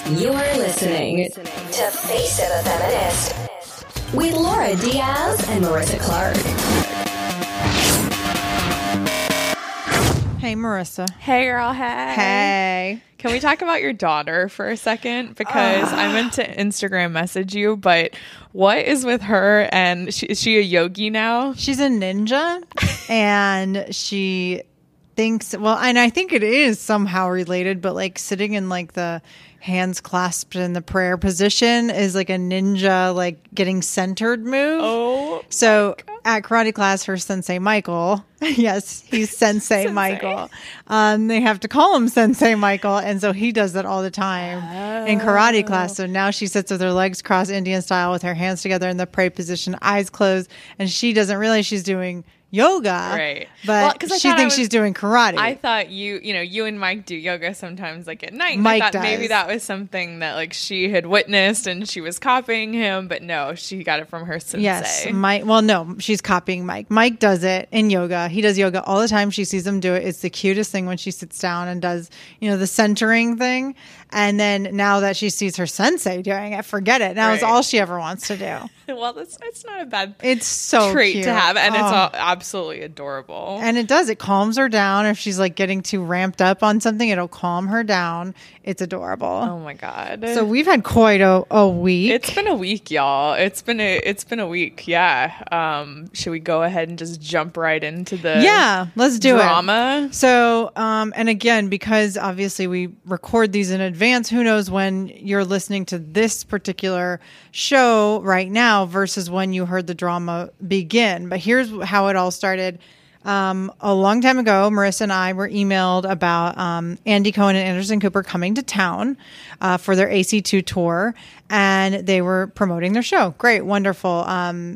You're listening to Face of a Feminist with Laura Diaz and Marissa Clark. Hey, Marissa. Hey, girl. Hey. Hey. Can we talk about your daughter for a second? Because I meant to Instagram message you, but what is with her? And is she a yogi now? She's a ninja, and she thinks, well, and I think it is somehow related, but like sitting in like the hands clasped in the prayer position is like a ninja, like getting centered move. Oh. So at karate class, her sensei Michael, yes, he's Sensei Michael. They have to call him Sensei Michael, and so he does that all the time in karate class. So now she sits with her legs crossed Indian style with her hands together in the pray position, eyes closed, and she doesn't realize she's doing yoga, right? But she thinks she's doing karate. I thought you and Mike do yoga sometimes, like at night. Mike I thought does. maybe that was something that like she had witnessed and she was copying him, but no, she got it from her sensei. Yes, Mike. Well, no, she's copying Mike. Mike does it in yoga. He does yoga all the time. She sees him do it. It's the cutest thing when she sits down and does, the centering thing. And then now that she sees her sensei doing it, forget it. Now it's all she ever wants to do. Well, it's not a bad it's so trait cute to have, and it's absolutely adorable. And it does. It calms her down. If she's like getting too ramped up on something, it'll calm her down. It's adorable. Oh my God. So we've had quite a week. It's been a week, y'all. It's been a week. Yeah. Should we go ahead and just jump right into the let's do drama? So, and again, because obviously we record these in advance, who knows when you're listening to this particular show right now versus when you heard the drama begin. But here's how it all started. A long time ago, Marissa and I were emailed about Andy Cohen and Anderson Cooper coming to town for their AC2 tour, and they were promoting their show. Great, wonderful.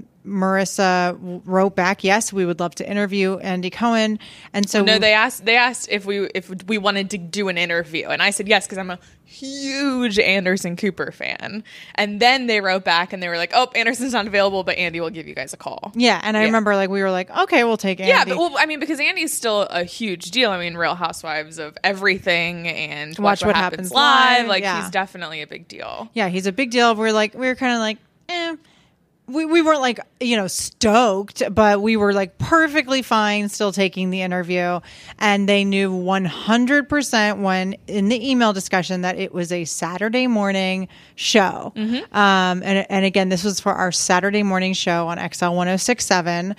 Marissa wrote back, yes, we would love to interview Andy Cohen. And so they asked if we wanted to do an interview, and I said yes because I'm a huge Anderson Cooper fan. And then they wrote back and they were like, "Oh, Anderson's not available, but Andy will give you guys a call." Yeah, and I remember we were like, "Okay, we'll take Andy." Yeah, but because Andy's still a huge deal. I mean, Real Housewives of everything and Watch What Happens Live. He's definitely a big deal. Yeah, he's a big deal. We were kind of like, eh. We weren't like, stoked, but we were like perfectly fine still taking the interview. And they knew 100% when in the email discussion that it was a Saturday morning show. Mm-hmm. And again, this was for our Saturday morning show on XL 106.7.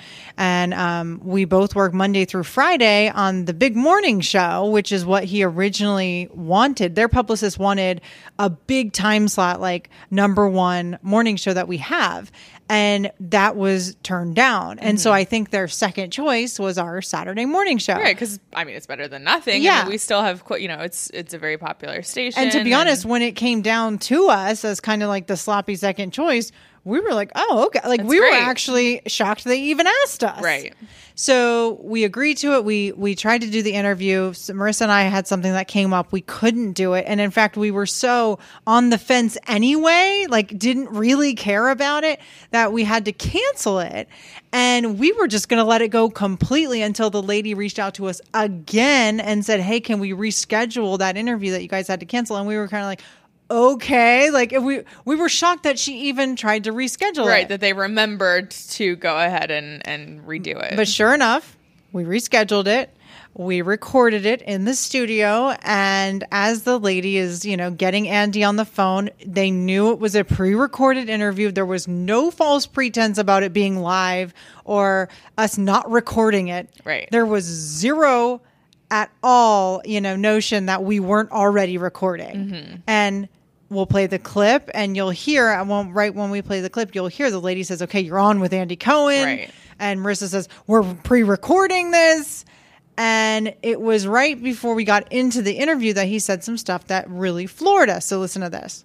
And we both work Monday through Friday on the big morning show, which is what he originally wanted. Their publicist wanted a big time slot, like number one morning show that we have. And that was turned down. And so I think their second choice was our Saturday morning show. Right, because, it's better than nothing. Yeah. I mean, we still have, it's a very popular station. And to be honest, when it came down to us as kind of like the sloppy second choice, we were like, oh, okay. Like, we were actually shocked they even asked us. Right. So we agreed to it. We tried to do the interview. So Marissa and I had something that came up. We couldn't do it. And in fact, we were so on the fence anyway, like didn't really care about it, that we had to cancel it. And we were just going to let it go completely until the lady reached out to us again and said, hey, can we reschedule that interview that you guys had to cancel? And we were kind of like, okay, like we were shocked that she even tried to reschedule it. Right, that they remembered to go ahead and redo it. But sure enough, we rescheduled it. We recorded it in the studio, and as the lady is, getting Andy on the phone, they knew it was a pre-recorded interview. There was no false pretense about it being live or us not recording it. Right. There was zero at all, notion that we weren't already recording. Mm-hmm. And we'll play the clip, and you'll hear, right when we play the clip, you'll hear the lady says, okay, you're on with Andy Cohen. Right. And Marissa says, we're pre-recording this. And it was right before we got into the interview that he said some stuff that really floored us. So listen to this.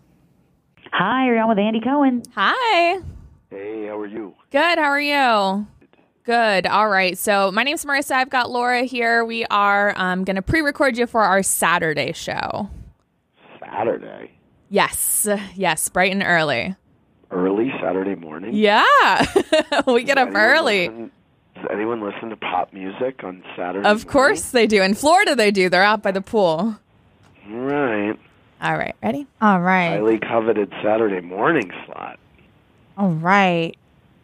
Hi, you're on with Andy Cohen. Hi. Hey, how are you? Good. How are you? Good. All right. So my name's Marissa. I've got Laura here. We are going to pre-record you for our Saturday show. Saturday? Yes. Yes. Bright and early. Early Saturday morning? Yeah. We get up early. Does anyone listen to pop music on Saturday Of course they do. In Florida they do. They're out by the pool. Right. All right. Ready? All right. Highly coveted Saturday morning slot. All right.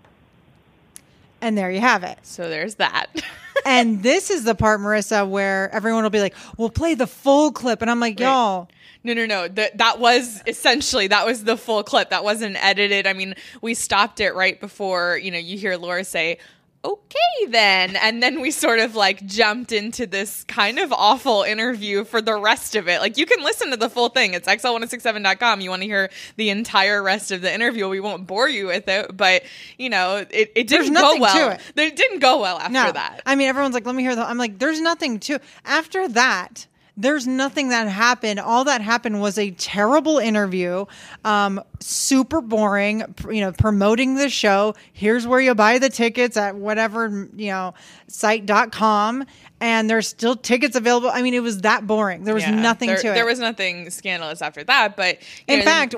And there you have it. So there's that. And this is the part, Marissa, where everyone will be like, we'll play the full clip. And I'm like, y'all. No. That was the full clip. That wasn't edited. I mean, we stopped it right before, you hear Laura say, okay, then. And then we sort of like jumped into this kind of awful interview for the rest of it. Like, you can listen to the full thing. It's xl1067.com. You want to hear the entire rest of the interview. We won't bore you with it, but it didn't go well. It didn't go well after that. I mean, everyone's like, let me hear I'm like, there's nothing to after that. There's nothing that happened. All that happened was a terrible interview, super boring, promoting the show. Here's where you buy the tickets at whatever, site.com. And there's still tickets available. I mean, it was that boring. There was nothing to it. There was nothing scandalous after that. But in fact,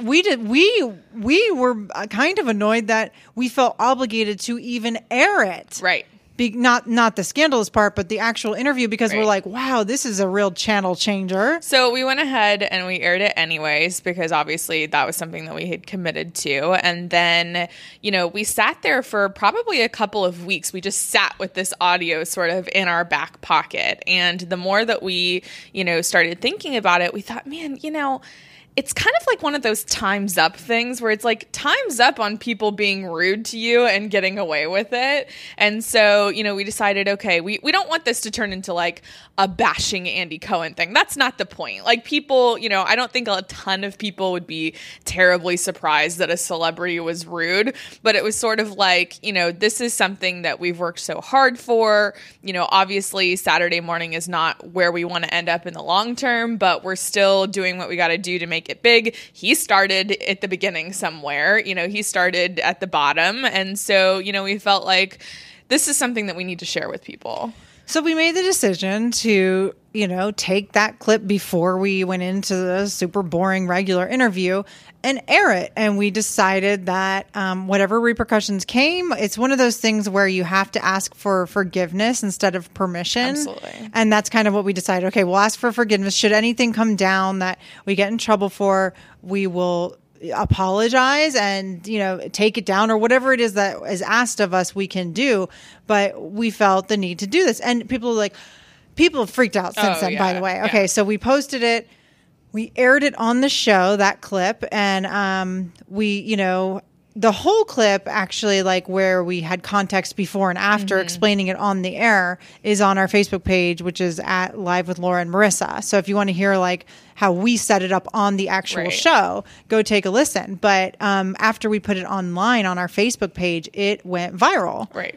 we were kind of annoyed that we felt obligated to even air it. Right. Not the scandalous part, but the actual interview, because we're like, wow, this is a real channel changer. So we went ahead and we aired it anyways, because obviously that was something that we had committed to. And then, we sat there for probably a couple of weeks. We just sat with this audio sort of in our back pocket. And the more that we, started thinking about it, we thought, man, it's kind of like one of those time's up things where it's like time's up on people being rude to you and getting away with it. And so, we decided, okay, we don't want this to turn into like a bashing Andy Cohen thing. That's not the point. Like, people, I don't think a ton of people would be terribly surprised that a celebrity was rude, but it was sort of like, this is something that we've worked so hard for. Obviously Saturday morning is not where we want to end up in the long term, but we're still doing what we got to do to make it big. He started at the beginning somewhere, he started at the bottom. And so, we felt like this is something that we need to share with people. So we made the decision to, take that clip before we went into the super boring regular interview and air it. And we decided that whatever repercussions came, it's one of those things where you have to ask for forgiveness instead of permission. Absolutely. And that's kind of what we decided. Okay, we'll ask for forgiveness. Should anything come down that we get in trouble for, we will apologize and take it down, or whatever it is that is asked of us we can do. But we felt the need to do this, and people have freaked out since then, by the way. Okay, so we posted it, we aired it on the show, that clip, and we the whole clip, actually, like where we had context before and after explaining it on the air, is on our Facebook page, which is at Live with Laura and Marissa. So if you want to hear like how we set it up on the actual show, go take a listen. But after we put it online on our Facebook page, it went viral. Right.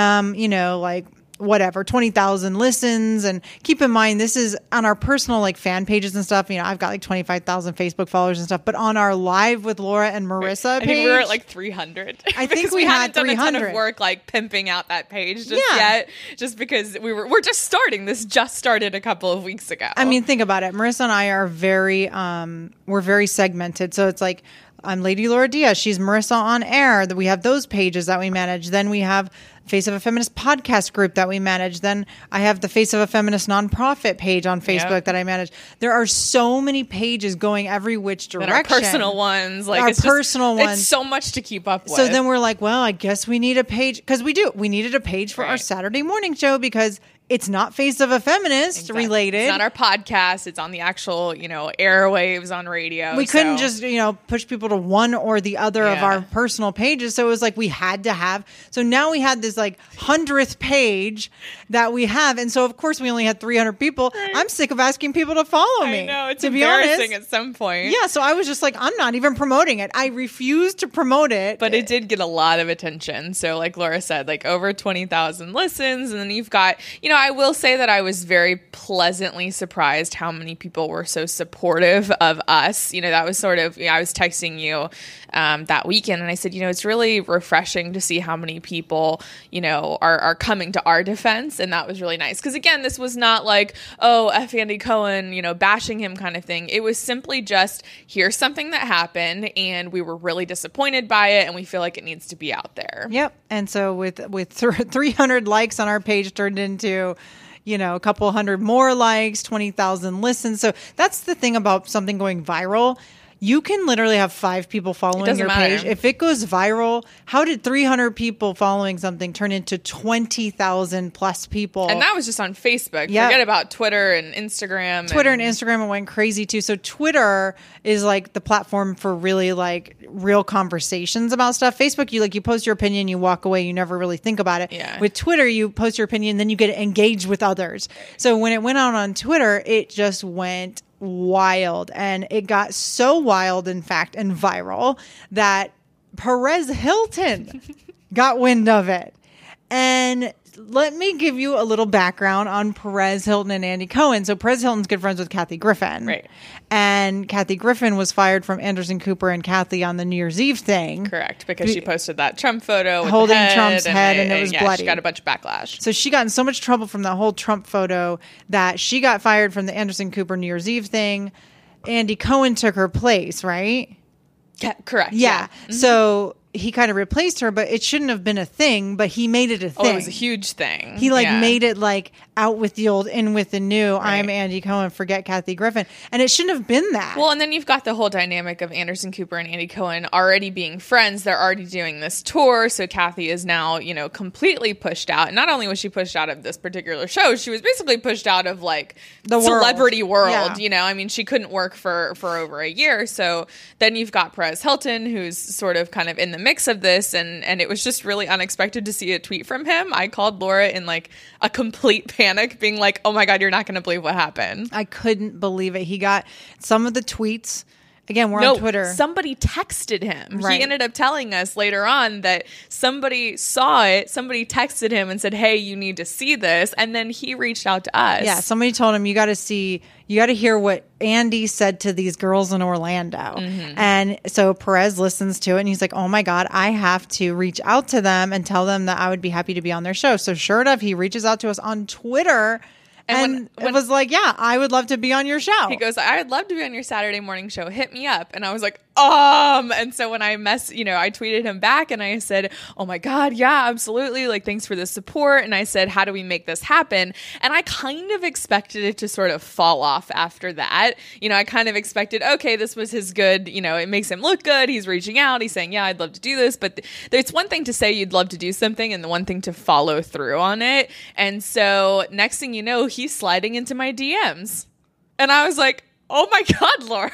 Like whatever, 20,000 listens. And keep in mind, this is on our personal like fan pages and stuff. I've got like 25,000 Facebook followers and stuff, but on our Live with Laura and Marissa page, I think we were at like 300. I think we hadn't had done 300. a ton of work like pimping out that page just yet, just because we're just starting. This just started a couple of weeks ago. I mean, think about it. Marissa and I are very, we're very segmented. So it's like, I'm Lady Laura Diaz. She's Marissa on air. We have those pages that we manage. Then we have Face of a Feminist podcast group that we manage. Then I have the Face of a Feminist nonprofit page on Facebook that I manage. There are so many pages going every which direction. And our personal ones. Like, ones. It's so much to keep up with. So then we're like, well, I guess we need a page. Because we do. We needed a page for our Saturday morning show because it's not Face of a Feminist related. It's not our podcast. It's on the actual, airwaves on radio. We couldn't just, push people to one or the other of our personal pages. So it was like we had to have. So now we had this like 100th page that we have. And so, of course, we only had 300 people. Right. I'm sick of asking people to follow me. I know. It's to embarrassing be honest. At some point. Yeah. So I was just like, I'm not even promoting it. I refuse to promote it. But it did get a lot of attention. So like Laura said, like over 20,000 listens. And then you've got, I will say that I was very pleasantly surprised how many people were so supportive of us. That was sort of, I was texting you that weekend and I said, it's really refreshing to see how many people, are coming to our defense. And that was really nice. Because again, this was not like, oh, F Andy Cohen, bashing hhim kind of thing. It was simply just, here's something that happened and we were really disappointed by it and we feel like it needs to be out there. Yep. And so with 300 likes on our page turned into a couple hundred more likes, 20,000 listens. So that's the thing about something going viral. You can literally have 5 people following your page. If it goes viral, how did 300 people following something turn into 20,000 plus people? And that was just on Facebook. Yep. Forget about Twitter and Instagram. Twitter and Instagram went crazy too. So Twitter is like the platform for really like real conversations about stuff. Facebook, you post your opinion, you walk away, you never really think about it. Yeah. With Twitter, you post your opinion, then you get engaged with others. So when it went out on Twitter, it just went wild, and it got so wild, in fact, and viral that Perez Hilton got wind of it. And let me give you a little background on Perez Hilton and Andy Cohen. So Perez Hilton's good friends with Kathy Griffin. Right. And Kathy Griffin was fired from Anderson Cooper and Kathy on the New Year's Eve thing. Correct, because she posted that Trump photo with holding the head Trump's head, and it was bloody. She got a bunch of backlash. So she got in so much trouble from that whole Trump photo that she got fired from the Anderson Cooper New Year's Eve thing. Andy Cohen took her place, right? Yeah, correct. Yeah. Mm-hmm. So he kind of replaced her, but it shouldn't have been a thing, but he made it a thing. Oh, it was a huge thing. He made it like out with the old, in with the new. Right. I'm Andy Cohen, forget Kathy Griffin. And it shouldn't have been that. Well, and then you've got the whole dynamic of Anderson Cooper and Andy Cohen already being friends. They're already doing this tour. So Kathy is now, completely pushed out. And not only was she pushed out of this particular show, she was basically pushed out of like the celebrity world. Yeah. She couldn't work for over a year. So then you've got Perez Hilton, who's sort of kind of in the mix of this, and it was just really unexpected to see a tweet from him. I called Laura in like a complete panic, being like, oh my God, you're not going to believe what happened. I couldn't believe it. He got some of the tweets. Again, we're on Twitter. Somebody texted him. Right. He ended up telling us later on that somebody saw it. Somebody texted him and said, hey, you need to see this. And then he reached out to us. Yeah, somebody told him, you got to hear what Andy said to these girls in Orlando. Mm-hmm. And so Perez listens to it and he's like, oh my God, I have to reach out to them and tell them that I would be happy to be on their show. So sure enough, he reaches out to us on Twitter. And when it was like, yeah, I would love to be on your show. He goes, I'd love to be on your Saturday morning show. Hit me up. And I was like, and so when I I tweeted him back and I said, oh my God, yeah, absolutely. Like, thanks for the support. And I said, how do we make this happen? And I kind of expected it to sort of fall off after that. I kind of expected, okay, this was his good, it makes him look good. He's reaching out. He's saying, yeah, I'd love to do this. But it's one thing to say you'd love to do something and the one thing to follow through on it. And so next thing you know, he's sliding into my DMs. And I was like, oh my God, Laura.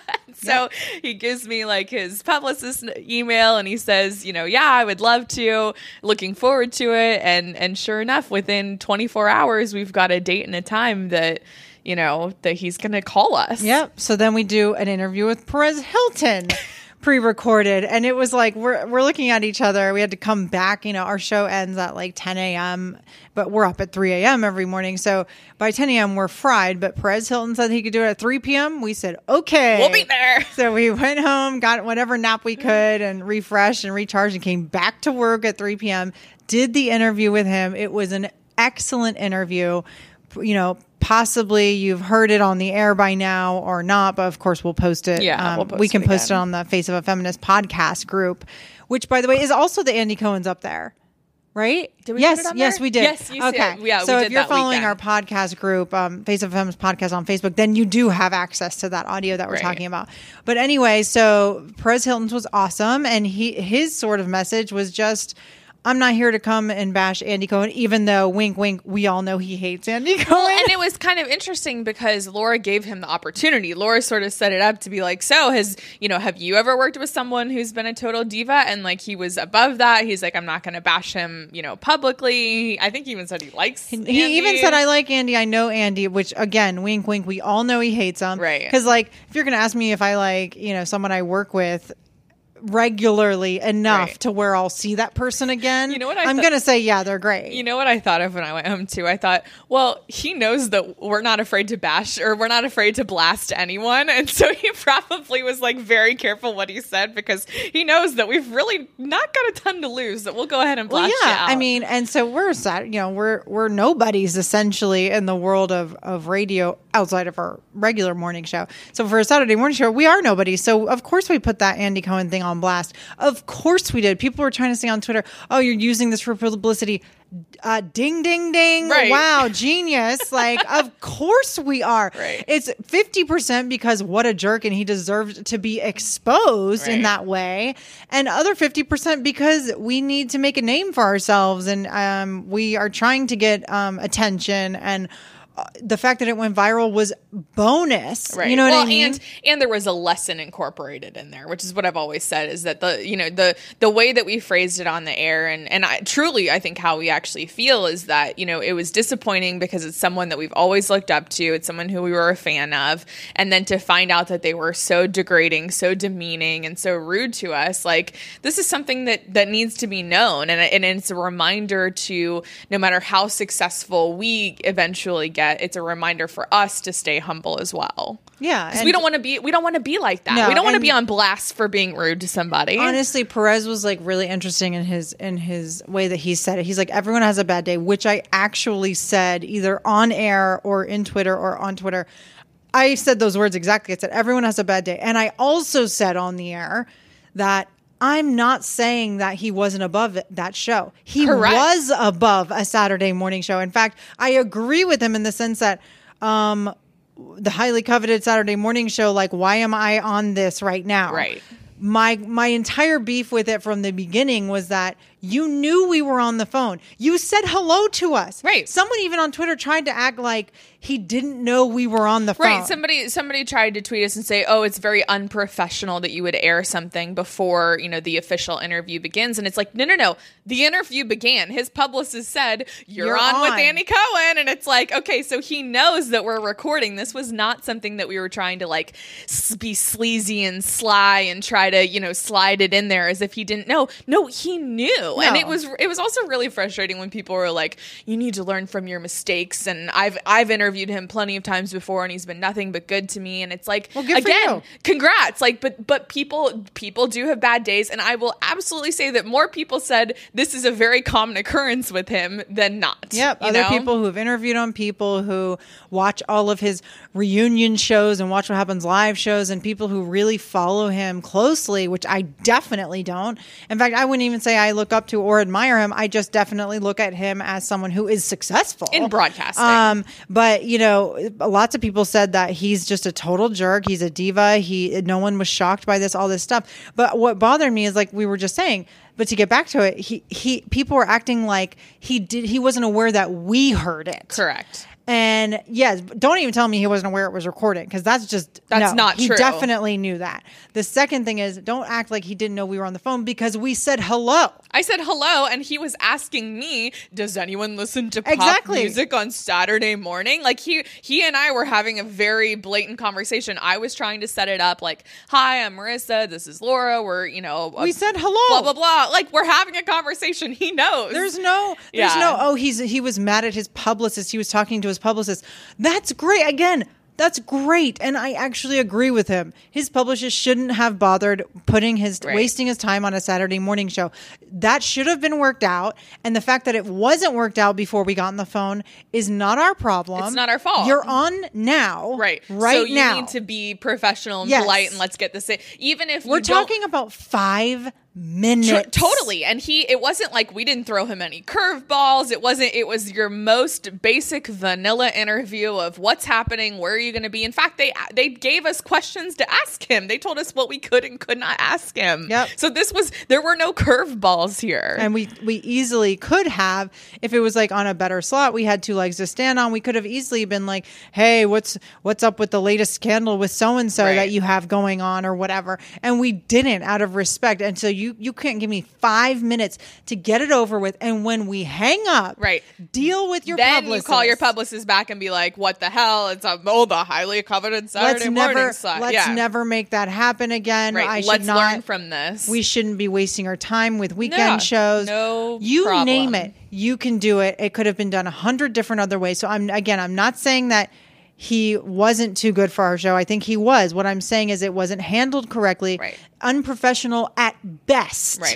So he gives me like his publicist email and he says, yeah, I would love to, looking forward to it. And sure enough, within 24 hours, we've got a date and a time that, that he's going to call us. Yep. So then we do an interview with Perez Hilton. Pre-recorded, and it was like we're looking at each other. We had to come back. Our show ends at like 10 a.m., but we're up at 3 a.m. every morning. So by 10 a.m. we're fried. But Perez Hilton said he could do it at 3 p.m. We said okay, we'll be there. So we went home, got whatever nap we could, and refreshed and recharged, and came back to work at 3 p.m. Did the interview with him. It was an excellent interview. Possibly you've heard it on the air by now or not, but of course we'll post it. Yeah, we can post it on the Face of a Feminist podcast group, which, by the way, is also the Andy Cohen's up there, right? Did we yes, put it on yes, there? we did. Yes, you okay. said, yeah. So we if did you're that following weekend. our podcast group, Face of a Feminist podcast on Facebook, then you do have access to that audio that we're talking about. But anyway, so Perez Hilton's was awesome, and his sort of message was just, I'm not here to come and bash Andy Cohen, even though, wink, wink, we all know he hates Andy Cohen. Well, and it was kind of interesting because Laura gave him the opportunity. Laura sort of set it up to be like, so have you ever worked with someone who's been a total diva? And like, he was above that. He's like, I'm not going to bash him, publicly. I think he even said he likes Andy. He even said, I like Andy. I know Andy, which again, wink, wink, we all know he hates him. Right. Because like, if you're going to ask me if I like, someone I work with regularly enough to where I'll see that person again, I'm going to say, yeah, they're great. You know what I thought of when I went home too? I thought, well, he knows that we're not afraid to bash or we're not afraid to blast anyone. And so he probably was like very careful what he said because he knows that we've really not got a ton to lose, that we'll go ahead and blast you out. I mean, and so we're sad, we're nobodies essentially in the world of radio outside of our regular morning show. So for a Saturday morning show, we are nobody. So of course we put that Andy Cohen thing on blast. Of course we did. People were trying to say on Twitter, oh, you're using this for publicity. ding, ding, ding. Right. Wow, genius. Like, of course we are. Right. It's 50% because what a jerk and he deserved to be exposed in Right. that way. And other 50% because we need to make a name for ourselves and we are trying to get attention, and the fact that it went viral was bonus. Right. You know what I mean? And there was a lesson incorporated in there, which is what I've always said, is that the way that we phrased it on the air, and I think how we actually feel is that, it was disappointing because it's someone that we've always looked up to. It's someone who we were a fan of. And then to find out that they were so degrading, so demeaning, and so rude to us, like, this is something that needs to be known. And it's a reminder to, no matter how successful we eventually get, it's a reminder for us to stay humble as well. Yeah. Because we don't want to be like that. No, we don't want to and- be on blast for being rude to somebody. Honestly, Perez was like really interesting in his way that he said it. He's like, everyone has a bad day, which I actually said either on air or in Twitter or on Twitter. I said those words exactly. I said, everyone has a bad day. And I also said on the air that I'm not saying that he wasn't above that show. He Correct. was above a Saturday morning show. In fact, I agree with him in the sense that the highly coveted Saturday morning show, like, why am I on this right now? Right. My entire beef with it from the beginning was that you knew we were on the phone. You said hello to us. Right. Someone even on Twitter tried to act like he didn't know we were on the phone. Right. Somebody tried to tweet us and say, "Oh, it's very unprofessional that you would air something before, the official interview begins." And it's like, no. The interview began. His publicist said, "You're on with Andy Cohen." And it's like, okay, so he knows that we're recording. This was not something that we were trying to like be sleazy and sly and try to, slide it in there as if he didn't know. No, he knew. And it was also really frustrating when people were like, "You need to learn from your mistakes." And I've interviewed him plenty of times before and he's been nothing but good to me. And it's like, well, good for again, you. Congrats. Like, but people do have bad days. And I will absolutely say that more people said this is a very common occurrence with him than not. Yep. Other people who have interviewed him, people who watch all of his reunion shows and watch What Happens Live shows, and people who really follow him closely, which I definitely don't. In fact, I wouldn't even say I look up to or admire him. I just definitely look at him as someone who is successful in broadcasting. But lots of people said that he's just a total jerk. He's a diva. No one was shocked by all this stuff. But what bothered me is, like we were just saying, but to get back to it, people were acting like he wasn't aware that we heard it. Correct. And yes, don't even tell me he wasn't aware it was recorded, because that's not true. He true. definitely knew that. The second thing is, don't act like he didn't know we were on the phone, because we said hello. I said hello, and he was asking me, "Does anyone listen to pop Exactly. music on Saturday morning?" Like he and I were having a very blatant conversation. I was trying to set it up like, "Hi, I'm Marissa. This is Laura. We're We said hello. blah blah blah." Like, we're having a conversation. He knows. There's no, he was mad at his publicist. He was talking to his publicist. That's great. Again, that's great. And I actually agree with him. His publicist shouldn't have bothered wasting his time on a Saturday morning show. That should have been worked out. And the fact that it wasn't worked out before we got on the phone is not our problem. It's not our fault. You're on now. Right Right so you now. need to be professional and Yes. polite, and let's get this in. Even if We're talking about 5 minutes. Totally. And it wasn't like we didn't throw him any curveballs. It was your most basic vanilla interview of what's happening, where are you going to be. In fact, they gave us questions to ask him. They told us what we could and could not ask him. Yep. So there were no curveballs here. And we easily could have, if it was like on a better slot, we had 2 legs to stand on, we could have easily been like, "Hey, what's up with the latest scandal with so-and-so Right. that you have going on," or whatever. And we didn't, out of respect. And so you can't give me 5 minutes to get it over with. And when we hang up, Right. deal with your then publicist. you call your publicist back and be like, "What the hell? It's the highly coveted Saturday morning slot." Let's never make that happen again. Right. Let's learn from this. We shouldn't be wasting our time with weekend shows. No you problem. name it, you can do it. It could have been done 100 different other ways. So I'm not saying that he wasn't too good for our show. I think he was. What I'm saying is it wasn't handled correctly, Right. unprofessional at best. Right.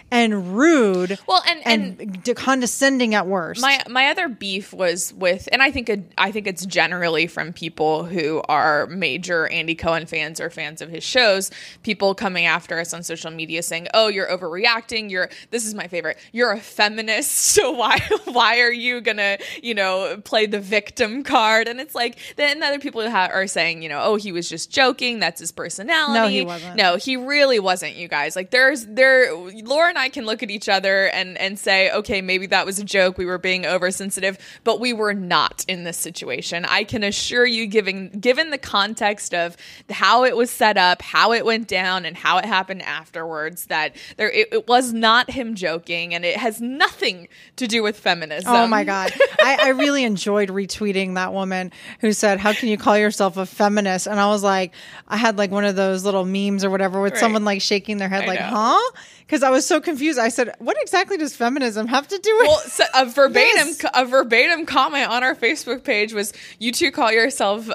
and rude. Well, and condescending at worst. My other beef was with, and I think it's generally from people who are major Andy Cohen fans or fans of his shows. People coming after us on social media saying, "Oh, you're overreacting. This is my favorite. You're a feminist, so why are you gonna play the victim card?" And it's like, then other people are saying, "Oh, he was just joking. That's his personality." No, he wasn't. No, he really wasn't. You guys, like, Laura and I can look at each other and say, okay, maybe that was a joke. We were being oversensitive, but we were not in this situation. I can assure you, given the context of how it was set up, how it went down, and how it happened afterwards, that it was not him joking, and it has nothing to do with feminism. Oh my God. I really enjoyed retweeting that woman who said, "How can you call yourself a feminist?" And I was like, I had like one of those little memes or whatever with someone like shaking their head like, huh? Because I was so confused. I said, "What exactly does feminism have to do with?" Well, so a verbatim comment on our Facebook page was, "You two call yourselves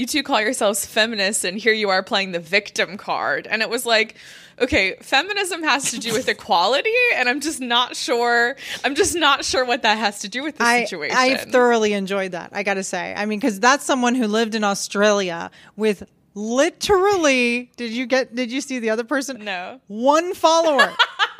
feminists, and here you are playing the victim card." And it was like, okay, feminism has to do with equality, and I'm just not sure what that has to do with the situation. I thoroughly enjoyed that, I got to say. I mean, because that's someone who lived in Australia with literally, did you see the other person? No. One follower.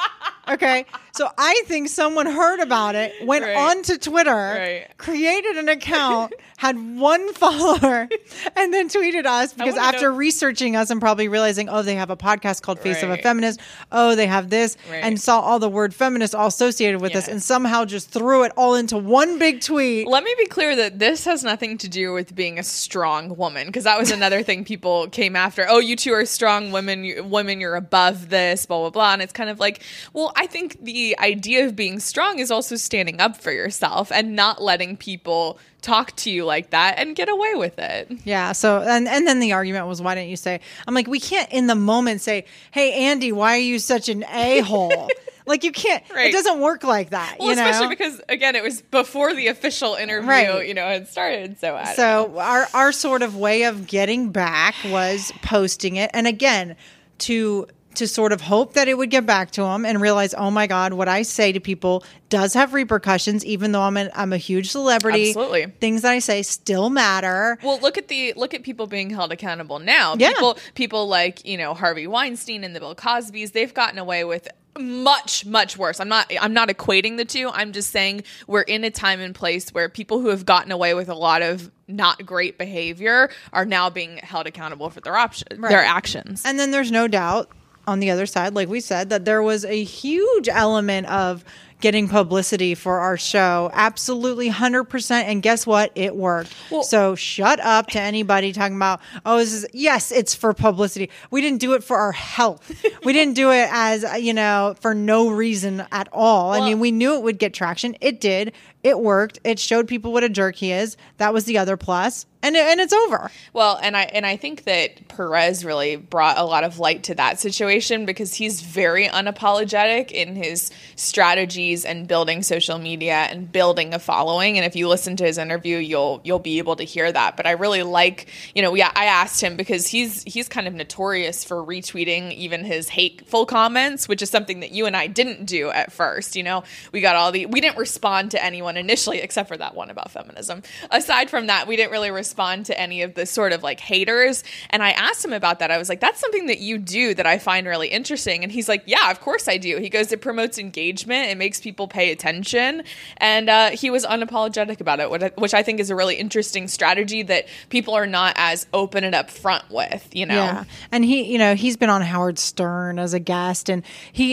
Okay. So I think someone heard about it, went onto Twitter, created an account, had one follower, and then tweeted us because after researching us and probably realizing, oh, they have a podcast called Face of a Feminist. Oh, they have this, and saw all the word feminist all associated with us, and somehow just threw it all into one big tweet. Let me be clear that this has nothing to do with being a strong woman, because that was another thing people came after. Oh, you two are strong women, you're above this, blah, blah, blah. And it's kind of like, well, I think the idea of being strong is also standing up for yourself and not letting people talk to you like that and get away with it. Yeah. So, and then the argument was, why didn't you say, I'm like, we can't in the moment say, "Hey, Andy, why are you such an a-hole?" Like, you can't, it doesn't work like that. Well, especially because, again, it was before the official interview, had started. So our sort of way of getting back was posting it. And again, to sort of hope that it would get back to him and realize, oh my God, what I say to people does have repercussions, even though I'm a huge celebrity. Absolutely. Things that I say still matter. Well, look at people being held accountable now. Yeah. People like, Harvey Weinstein and the Bill Cosbys, they've gotten away with much, much worse. I'm not equating the two. I'm just saying we're in a time and place where people who have gotten away with a lot of not great behavior are now being held accountable for their actions. And then there's no doubt on the other side, like we said, that there was a huge element of getting publicity for our show. Absolutely 100%. And guess what? It worked. Well, so shut up to anybody talking about, oh, yes, it's for publicity. We didn't do it for our health. We didn't do it as, for no reason at all. Well, I mean, we knew it would get traction. It did. It worked. It showed people what a jerk he is. That was the other plus. And it's over. Well, and I think that Perez really brought a lot of light to that situation because he's very unapologetic in his strategies and building social media and building a following. And if you listen to his interview, you'll be able to hear that. But I really like, I asked him because he's kind of notorious for retweeting even his hateful comments, which is something that you and I didn't do at first. We didn't respond to anyone initially except for that one about feminism. Aside from that, we didn't really respond to any of the sort of like haters. And I asked him about that. I was like, that's something that you do that I find really interesting. And he's like, yeah, of course I do. He goes, it promotes engagement. It makes people pay attention. And he was unapologetic about it, which I think is a really interesting strategy that people are not as open and upfront with, Yeah. And he's been on Howard Stern as a guest and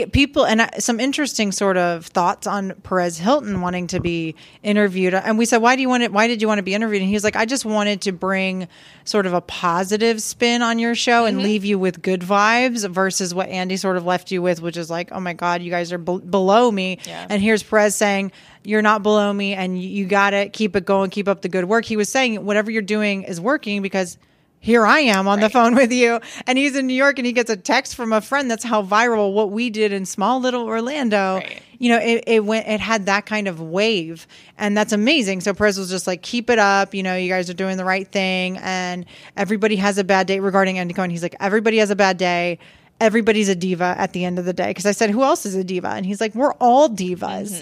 some interesting sort of thoughts on Perez Hilton wanting to be interviewed. And we said, why did you want to be interviewed? And he was like, I just wanted to bring sort of a positive spin on your show and leave you with good vibes versus what Andy sort of left you with, which is like, oh my God, you guys are below me. Yeah. And here's Perez saying, you're not below me and you got it. Keep it going. Keep up the good work. He was saying whatever you're doing is working because here I am on the phone with you. And he's in New York and he gets a text from a friend. That's how viral what we did in small little Orlando. Right. It had that kind of wave. And that's amazing. So Perez was just like, keep it up. You guys are doing the right thing. And everybody has a bad day regarding Andy Cohen. He's like, everybody has a bad day. everybody's a diva at the end of the day. Because I said, who else is a diva? And he's like, we're all divas.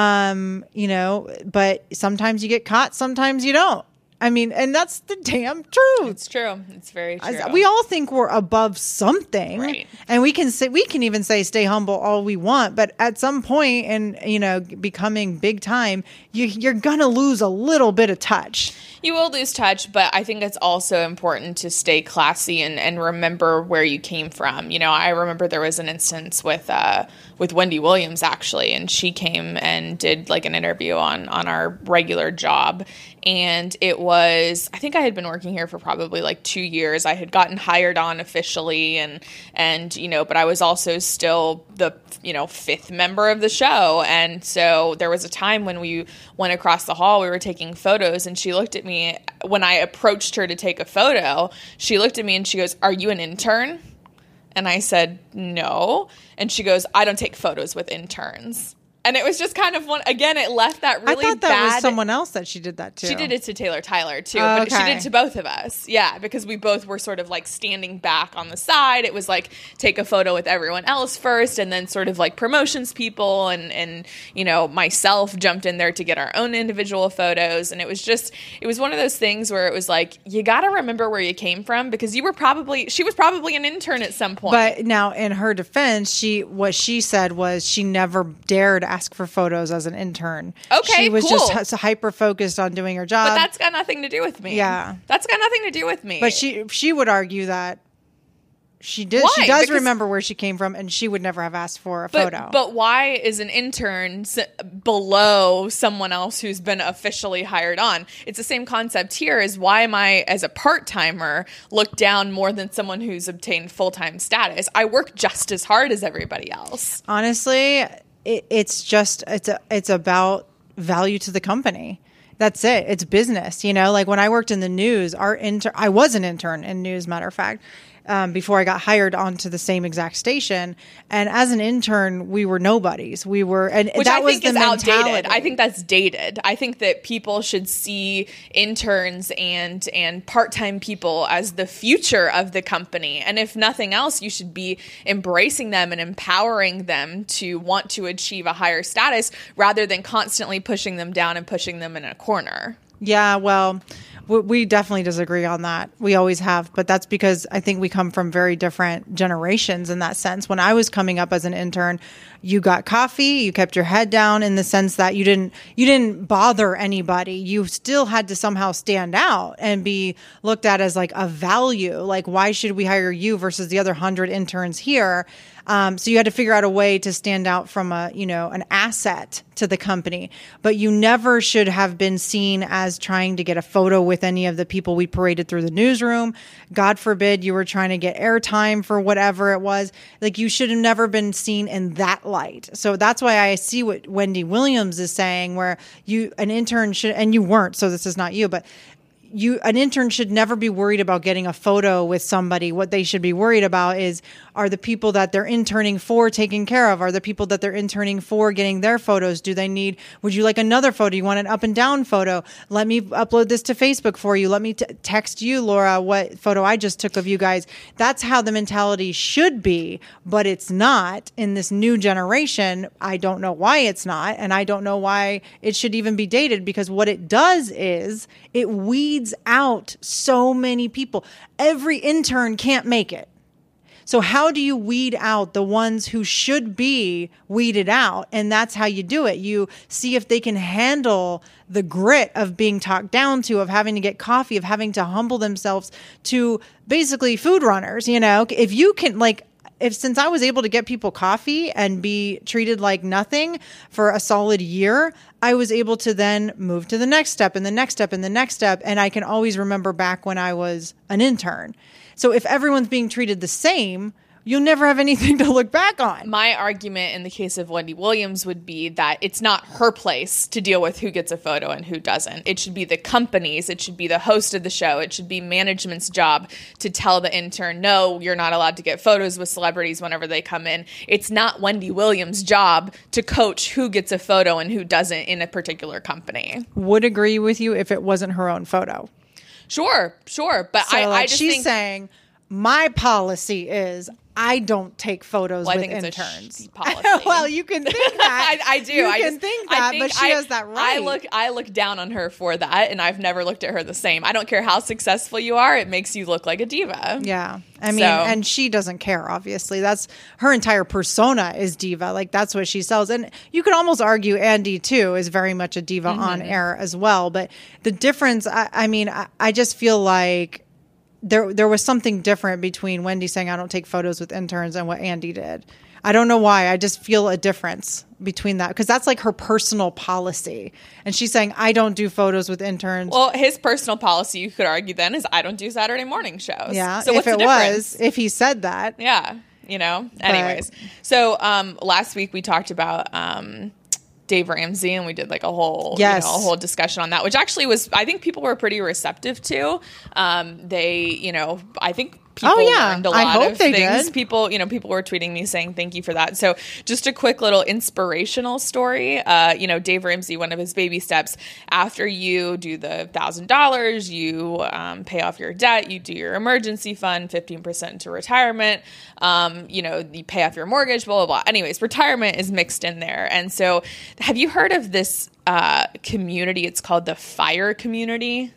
But sometimes you get caught, sometimes you don't. I mean, and that's the damn truth. It's true. It's very true. We all think we're above something, Right. And we can even say stay humble all we want, but at some point, and becoming big time, you're gonna lose a little bit of touch. You will lose touch, but I think it's also important to stay classy and remember where you came from. I remember there was an instance with Wendy Williams, actually, and she came and did like an interview on our regular job. And it was, I think I had been working here for probably like 2 years. I had gotten hired on officially and but I was also still the, fifth member of the show. And so there was a time when we went across the hall, we were taking photos, and she looked at me when I approached her to take a photo. She looked at me and she goes, "Are you an intern?" And I said, "No." And she goes, "I don't take photos with interns." And it was just kind of it left that really bad. I thought that was someone else that she did that to. She did it to Taylor Tyler too, Oh, but she did it to both of us. Yeah, because we both were sort of like standing back on the side. It was like take a photo with everyone else first, and then sort of like promotions people and myself jumped in there to get our own individual photos. And it was one of those things where it was like, you got to remember where you came from, because she was probably an intern at some point. But now, in her defense, what she said was she never dared ask for photos as an intern. Okay, she was cool. just hyper focused on doing her job. But that's got nothing to do with me. Yeah, that's got nothing to do with me. But she would argue that she did. Why? She does Because remember where she came from, and she would never have asked for a photo. But why is an intern below someone else who's been officially hired on? It's the same concept here. Is why am I, as a part-timer, looked down more than someone who's obtained full-time status? I work just as hard as everybody else. Honestly, it's about value to the company. That's it. It's business. Like when I worked in the news, I was an intern in news, matter of fact, before I got hired onto the same exact station. And as an intern, we were nobodies. Which that was the mentality. Outdated. I think that's dated. I think that people should see interns and part-time people as the future of the company. And if nothing else, you should be embracing them and empowering them to want to achieve a higher status rather than constantly pushing them down and pushing them in a corner. Yeah, well, we definitely disagree on that. We always have, but that's because I think we come from very different generations in that sense. When I was coming up as an intern, you got coffee, you kept your head down in the sense that you didn't bother anybody. You still had to somehow stand out and be looked at as like a value. Like, why should we hire you versus the other 100 interns here? So you had to figure out a way to stand out from an asset to the company, but you never should have been seen as trying to get a photo with any of the people we paraded through the newsroom. God forbid you were trying to get airtime for whatever it was. Like, you should have never been seen in that light. So that's why I see what Wendy Williams is saying, where an intern should, and you weren't, so this is not you, but an intern should never be worried about getting a photo with somebody. What they should be worried about is, are the people that they're interning for taken care of? Are the people that they're interning for getting their photos? Would you like another photo? You want an up and down photo? Let me upload this to Facebook for you. Let me text you, Laura, what photo I just took of you guys. That's how the mentality should be, but it's not in this new generation. I don't know why it's not, and I don't know why it should even be dated, because what it does is it weeds out so many people. Every intern can't make it. So how do you weed out the ones who should be weeded out? And that's how you do it. You see if they can handle the grit of being talked down to, of having to get coffee, of having to humble themselves to basically food runners. If you can, since I was able to get people coffee and be treated like nothing for a solid year, I was able to then move to the next step and the next step and the next step. And I can always remember back when I was an intern. So if everyone's being treated the same, you'll never have anything to look back on. My argument in the case of Wendy Williams would be that it's not her place to deal with who gets a photo and who doesn't. It should be the company's. It should be the host of the show. It should be management's job to tell the intern, no, you're not allowed to get photos with celebrities whenever they come in. It's not Wendy Williams' job to coach who gets a photo and who doesn't in a particular company. Would agree with you if it wasn't her own photo. Sure. But So I just she's think saying, my policy is I don't take photos Well, I with think it's interns. a shitty policy. Well, you can think that. I do. You I can just think I that, think but she has that right. I look down on her for that, and I've never looked at her the same. I don't care how successful you are; it makes you look like a diva. Yeah. I mean, So- and she doesn't care, obviously. That's her entire persona is diva. Like, that's what she sells. And you could almost argue Andy, too, is very much a diva on air as well. But the difference, I just feel like there was something different between Wendy saying, I don't take photos with interns, and what Andy did. I don't know why. I just feel a difference between that because that's like her personal policy. And she's saying, I don't do photos with interns. Well, his personal policy, you could argue then, is I don't do Saturday morning shows. Yeah. So if what's the it difference? was, if he said that. Yeah. Anyways. So last week we talked about Dave Ramsey, and we did like a whole Yes. a whole discussion on that, which actually was, I think people were pretty receptive to. They, I think people learned a lot I hope of they things. did. People were tweeting me saying thank you for that. So just a quick little inspirational story. Dave Ramsey, one of his baby steps, after you do the $1,000, you pay off your debt, you do your emergency fund, 15% into retirement, you pay off your mortgage, blah, blah, blah. Anyways, retirement is mixed in there. And so have you heard of this community? It's called the FIRE community.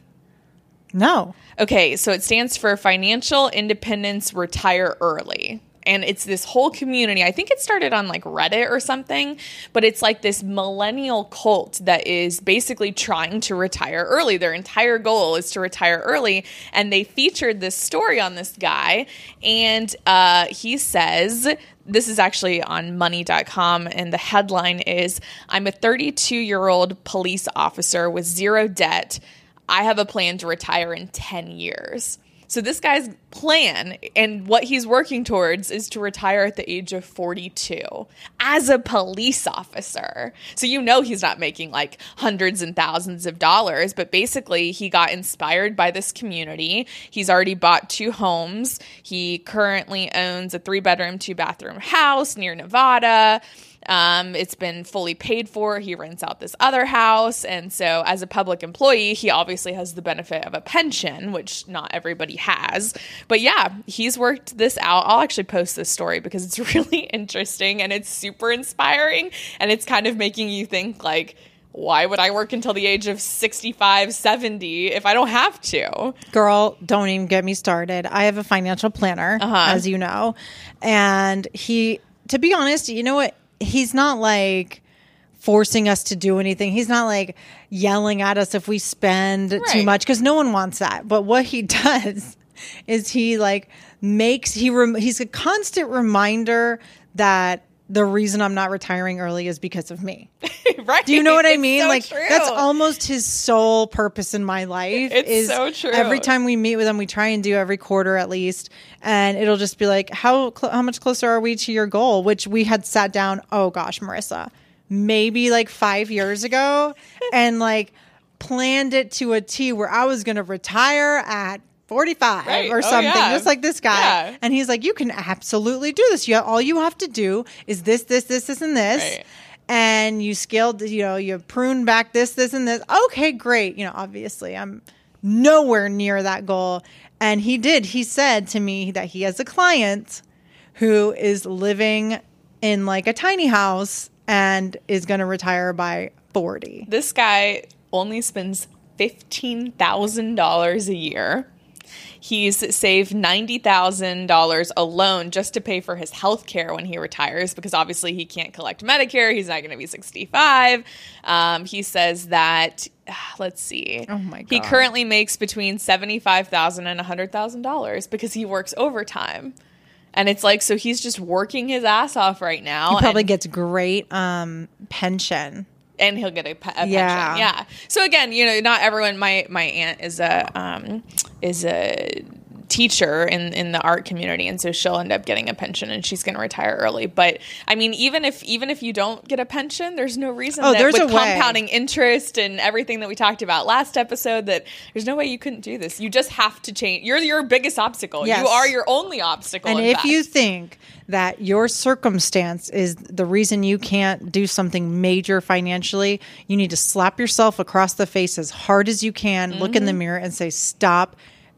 No. Okay, so it stands for Financial Independence Retire Early. And it's this whole community. I think it started on like Reddit or something, but it's like this millennial cult that is basically trying to retire early. Their entire goal is to retire early. And they featured this story on this guy. And he says, this is actually on money.com, and the headline is, I'm a 32-year-old police officer with zero debt. I have a plan to retire in 10 years. So this guy's plan and what he's working towards is to retire at the age of 42 as a police officer. So he's not making like hundreds and thousands of dollars, but basically he got inspired by this community. He's already bought 2 homes. He currently owns a 3-bedroom, 2-bathroom house near Nevada. It's been fully paid for. He rents out this other house. And so as a public employee, he obviously has the benefit of a pension, which not everybody has. But yeah, he's worked this out. I'll actually post this story because it's really interesting and it's super inspiring. And it's kind of making you think like, why would I work until the age of 65, 70 if I don't have to? Girl, don't even get me started. I have a financial planner, as you know. And to be honest, you know what? He's not like forcing us to do anything. He's not like yelling at us if we spend too much because no one wants that. But what he does is he like he's a constant reminder that the reason I'm not retiring early is because of me. Right. Do you know what I It's mean? so Like true. that's almost his sole purpose in my life. It's so true. Every time we meet with him, we try and do every quarter at least, and it'll just be like, how much closer are we to your goal? Which we had sat down. Oh gosh, Marissa, maybe like 5 years ago, and like planned it to a T where I was going to retire at 45 Right. or something, just like this guy. Yeah. And he's like, you can absolutely do this. All you have to do is this, and this. Right. And you scaled, you prune back this, and this. Okay, great. Obviously I'm nowhere near that goal. And he said to me that he has a client who is living in like a tiny house and is going to retire by 40. This guy only spends $15,000 a year. He's saved $90,000 alone just to pay for his health care when he retires, because obviously he can't collect Medicare. He's not going to be 65. He says that, let's see. Oh my God. He currently makes between $75,000 and $100,000 because he works overtime. And it's like, so he's just working his ass off right now. He probably gets great pension. And he'll get a pension. Yeah. Yeah. So again, not everyone. My aunt is a teacher in the art community, and so she'll end up getting a pension, and she's going to retire early. But I mean, even if you don't get a pension, there's no reason that there's with a way. compounding interest and everything that we talked about last episode, that there's no way you couldn't do this. You just have to change. You're your biggest obstacle. Yes. You are your only obstacle. And in if fact. you think that your circumstance is the reason you can't do something major financially, you need to slap yourself across the face as hard as you can, look in the mirror and say, stop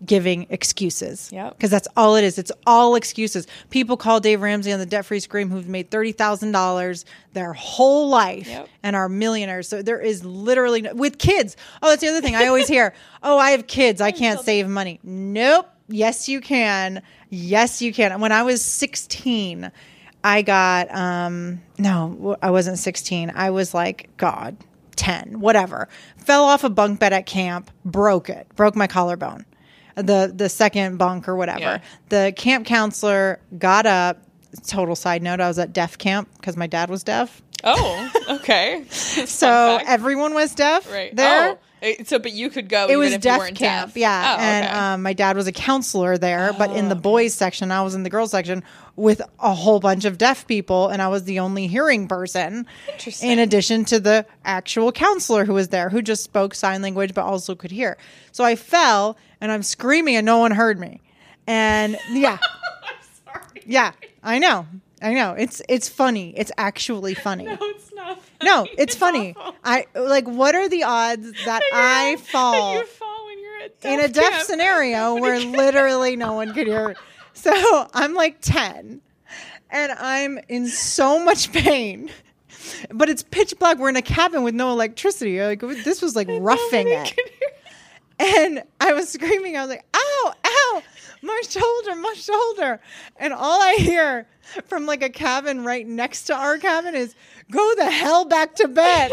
giving excuses. Yep. Because that's all it is. It's all excuses. People call Dave Ramsey on the Debt Free Scream who've made $30,000 their whole life and are millionaires. So there is literally with kids. Oh, that's the other thing I always hear. Oh, I have kids. I can't save money. Nope. Yes, you can. Yes, you can. When I was 16, I got, no, I wasn't 16. I was like, God, 10, whatever. Fell off a bunk bed at camp, broke my collarbone. The second bunk or whatever. Yeah. The camp counselor got up. Total side note, I was at deaf camp because my dad was deaf. Oh, okay. So everyone was deaf right there. So, but you could go. It even was if deaf you weren't camp, deaf. yeah. Oh, and okay. my dad was a counselor there, but in the boys section, I was in the girls section with a whole bunch of deaf people, and I was the only hearing person. Interesting. In addition to the actual counselor who was there, who just spoke sign language but also could hear. So I fell, and I'm screaming, and no one heard me. And yeah, I'm sorry. yeah, I know. It's funny. It's actually funny. No, it's not. No, it's funny. Awful. I like. What are the odds that I fall? That you fall when you're at deaf in a deaf camp. scenario where literally no one could hear. So I'm like 10 and I'm in so much pain, but it's pitch black. We're in a cabin with no electricity. Like this was like roughing it. And I was screaming. I was like, ow, ow, my shoulder. And all I hear from like a cabin right next to our cabin is, go the hell back to bed.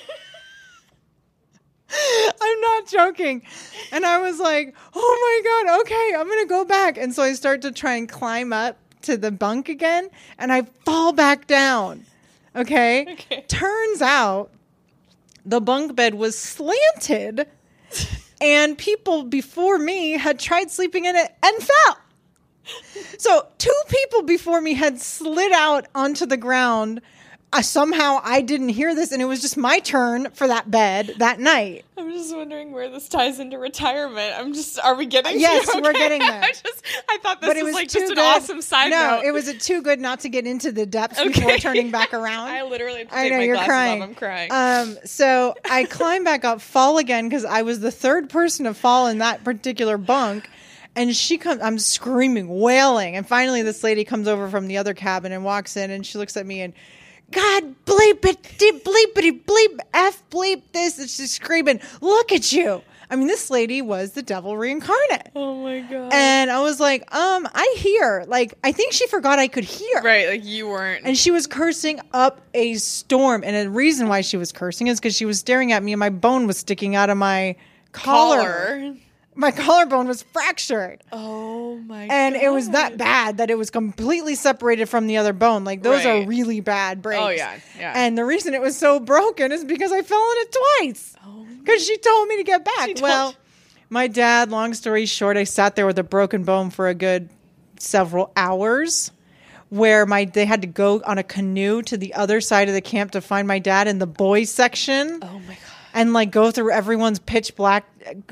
I'm not joking. And I was like, oh my God, okay, I'm going to go back. And so I start to try and climb up to the bunk again, and I fall back down. Okay? Turns out the bunk bed was slanted, and people before me had tried sleeping in it and fell. So 2 people before me had slid out onto the ground. Somehow I didn't hear this, and it was just my turn for that bed that night. I'm just wondering where this ties into retirement. Are we getting Yes, here? we're Okay. getting there. I thought this was like just an good. awesome side note. No, it was too good not to get into the depths before turning back around. I literally have to I take know, my you're glasses crying. off. I'm crying. So I climb back up, fall again, because I was the third person to fall in that particular bunk. And she comes, I'm screaming, wailing. And finally this lady comes over from the other cabin and walks in, and she looks at me and, God, bleep it, bleepity, bleep, F, bleep this. And she's screaming, look at you. I mean, this lady was the devil reincarnate. Oh my God. And I was like, I hear. Like, I think she forgot I could hear. Right, like you weren't. And she was cursing up a storm. And the reason why she was cursing is because she was staring at me and my bone was sticking out of my collar. My collarbone was fractured. Oh my God. And it was that bad that it was completely separated from the other bone. Like, those are really bad breaks. Oh, yeah. And the reason it was so broken is because I fell in it twice. Because she told me to get back. Well, my dad, long story short, I sat there with a broken bone for a good several hours, where they had to go on a canoe to the other side of the camp to find my dad in the boys section. Oh my God. And like go through everyone's pitch black,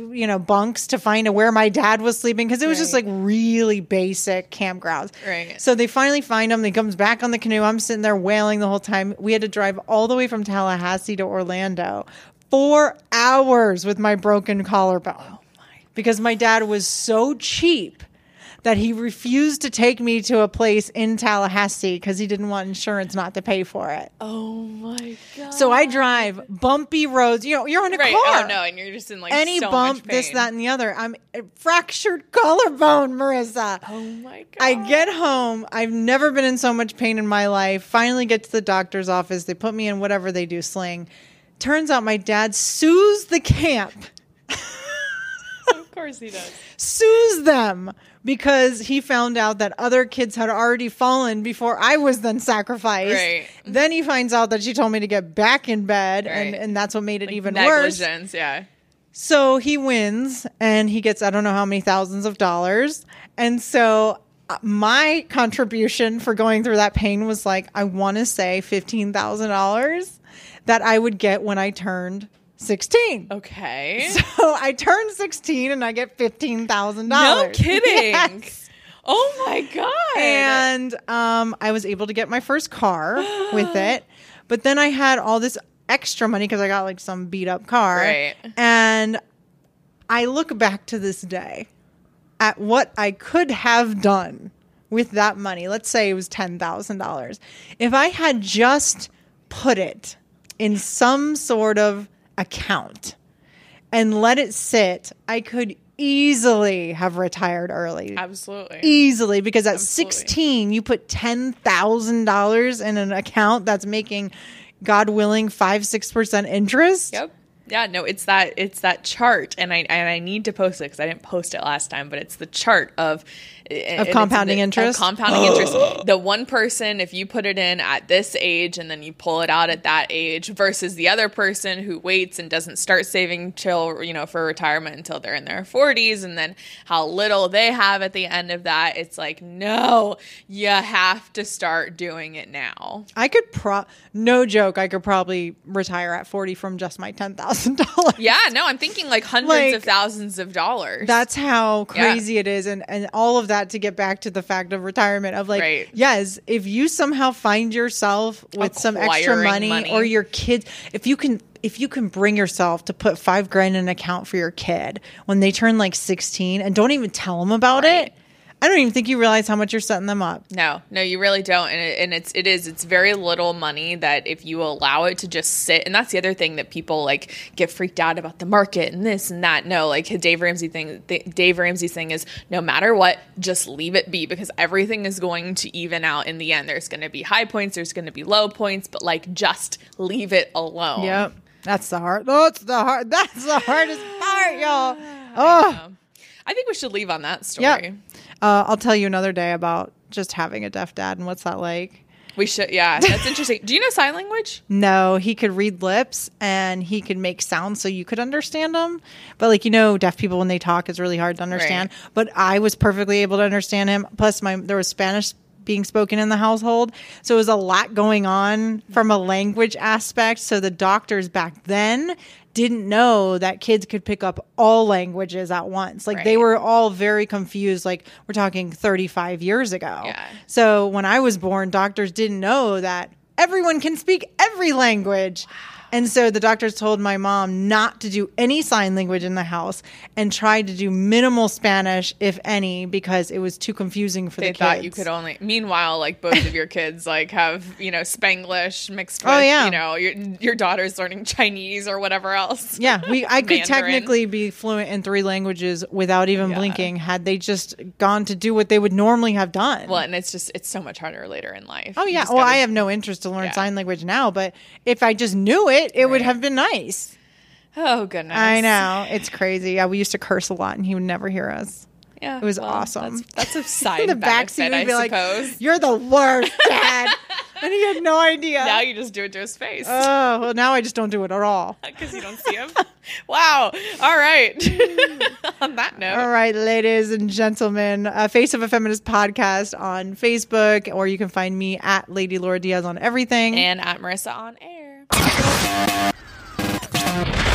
bunks to find where my dad was sleeping. Cause it was just like really basic campgrounds. Right. So they finally find him. He comes back on the canoe. I'm sitting there wailing the whole time. We had to drive all the way from Tallahassee to Orlando, 4 hours with my broken collarbone, because my dad was so cheap that he refused to take me to a place in Tallahassee because he didn't want insurance not to pay for it. Oh my God. So I drive bumpy roads. You're on a car. Oh no, and you're just in like Any so bump, much pain. this, that, and the other. I'm fractured collarbone, Marissa. Oh my God. I get home. I've never been in so much pain in my life. Finally get to the doctor's office. They put me in whatever they do, sling. Turns out my dad sues the camp. Of course he does. Sues them because he found out that other kids had already fallen before I was then sacrificed. Right. Then he finds out that she told me to get back in bed, Right. and that's what made it Like even worse. negligence, yeah. So he wins, and he gets, I don't know how many thousands of dollars. And so my contribution for going through that pain was like, I want to say $15,000 that I would get when I turned 16. Okay. So I turned 16 and I get $15,000. No kidding. Yes. Oh my God. And I was able to get my first car with it. But then I had all this extra money because I got like some beat up car. Right. And I look back to this day at what I could have done with that money, let's say it was $10,000, if I had just put it in some sort of account and let it sit, I could easily have retired early. Absolutely. Easily, because at Absolutely. 16, you put $10,000 in an account that's making, God willing, 5-6% interest. Yep. Yeah, no, it's that chart, and I need to post it because I didn't post it last time, but it's the chart of compounding interest? Of compounding interest. The one person, if you put it in at this age and then you pull it out at that age, versus the other person who waits and doesn't start saving till, for retirement until they're in their 40s, and then how little they have at the end of that. It's like, no, you have to start doing it now. I could no joke, I could probably retire at 40 from just my $10,000. Yeah, no, I'm thinking like hundreds of thousands of dollars. That's how crazy it is. And all of that to get back to the fact of retirement of like, Right. yes, if you somehow find yourself with some extra Acquiring money or your kids, if you can bring yourself to put $5,000 in an account for your kid when they turn like 16 and don't even tell them about it, I don't even think you realize how much you're setting them up. No, you really don't. And it's very little money that if you allow it to just sit. And that's the other thing that people like get freaked out about the market and this and that. No, like Dave Ramsey's thing is no matter what, just leave it be, because everything is going to even out in the end. There's going to be high points, there's going to be low points, but like just leave it alone. Yep. That's the hardest part, y'all. Oh, I think we should leave on that story. yeah. I'll tell you another day about just having a deaf dad and what's that like. We should. Yeah, that's interesting. Do you know sign language? No, he could read lips and he could make sounds so you could understand them. But like, deaf people when they talk, it's really hard to understand. Right. But I was perfectly able to understand him. Plus there was Spanish being spoken in the household. So it was a lot going on from a language aspect. So the doctors back then didn't know that kids could pick up all languages at once. Like they were all very confused. Like we're talking 35 years ago. Yeah. So when I was born, doctors didn't know that everyone can speak every language. And so the doctors told my mom not to do any sign language in the house and tried to do minimal Spanish, if any, because it was too confusing for the kids. They thought you could only. Meanwhile, like both of your kids like have Spanglish mixed with your daughter's learning Chinese or whatever else. Yeah, I could Mandarin. technically be fluent in 3 languages without even blinking had they just gone to do what they would normally have done. Well, and it's so much harder later in life. Oh yeah. Well, I have no interest to learn sign language now, but if I just knew it, it would have been nice. Oh goodness. I know. It's crazy. Yeah, we used to curse a lot and he would never hear us. Yeah. It was awesome. That's a side The benefit, backseat would be I like, suppose. "You're the worst, Dad." And he had no idea. Now you just do it to his face. Oh, well, now I just don't do it at all. Because you don't see him. Wow. All right. On that note. All right, ladies and gentlemen, Face of a Feminist podcast on Facebook, or you can find me at Lady Laura Diaz on everything. And at Marissa on air.